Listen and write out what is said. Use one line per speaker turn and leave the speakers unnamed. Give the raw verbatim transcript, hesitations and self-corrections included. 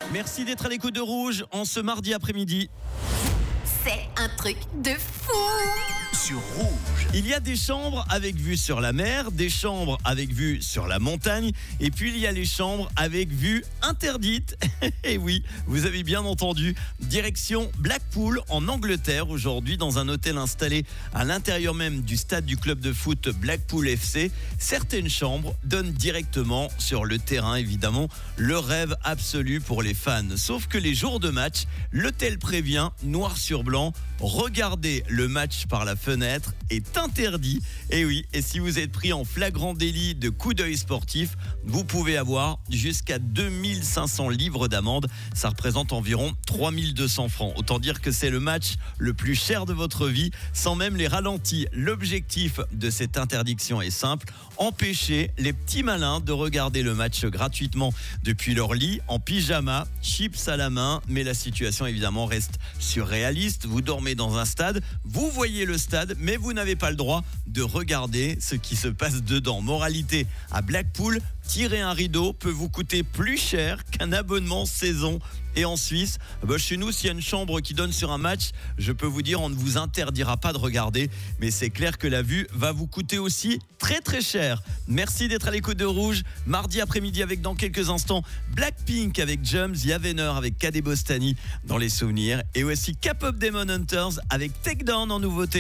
Merci d'être à l'écoute de Rouge en ce mardi après-midi.
C'est un truc de fou.
Sur Rouge.
Il y a des chambres avec vue sur la mer, des chambres avec vue sur la montagne, et puis il y a les chambres avec vue interdite. Et oui, vous avez bien entendu, direction Blackpool en Angleterre aujourd'hui dans un hôtel installé à l'intérieur même du stade du club de foot Blackpool F C. Certaines chambres donnent directement sur le terrain, évidemment, le rêve absolu pour les fans. Sauf que les jours de match, l'hôtel prévient, noir sur blanc, regarder le match par la fenêtre est interdit. Et oui, et si vous êtes pris en flagrant délit de coup d'œil sportif, vous pouvez avoir jusqu'à deux mille cinq cents livres d'amende. Ça représente environ trois mille deux cents francs. Autant dire que c'est le match le plus cher de votre vie, sans même les ralentis. L'objectif de cette interdiction est simple, empêcher les petits malins de regarder le match gratuitement depuis leur lit, en pyjama, chips à la main. Mais la situation évidemment reste surréaliste. Vous dormez dans un stade, vous voyez le stade, mais vous n'avez pas le droit de regarder ce qui se passe dedans. Moralité, à Blackpool, tirer un rideau peut vous coûter plus cher qu'un abonnement saison. Et en Suisse, bah chez nous, s'il y a une chambre qui donne sur un match, je peux vous dire, on ne vous interdira pas de regarder. Mais c'est clair que la vue va vous coûter aussi très très cher. Merci d'être à l'écoute de Rouge. Mardi après-midi avec dans quelques instants Blackpink avec Jums, Yavener avec Kadé Bostani dans les souvenirs. Et aussi K-pop Demon Hunters avec Take Down en nouveauté.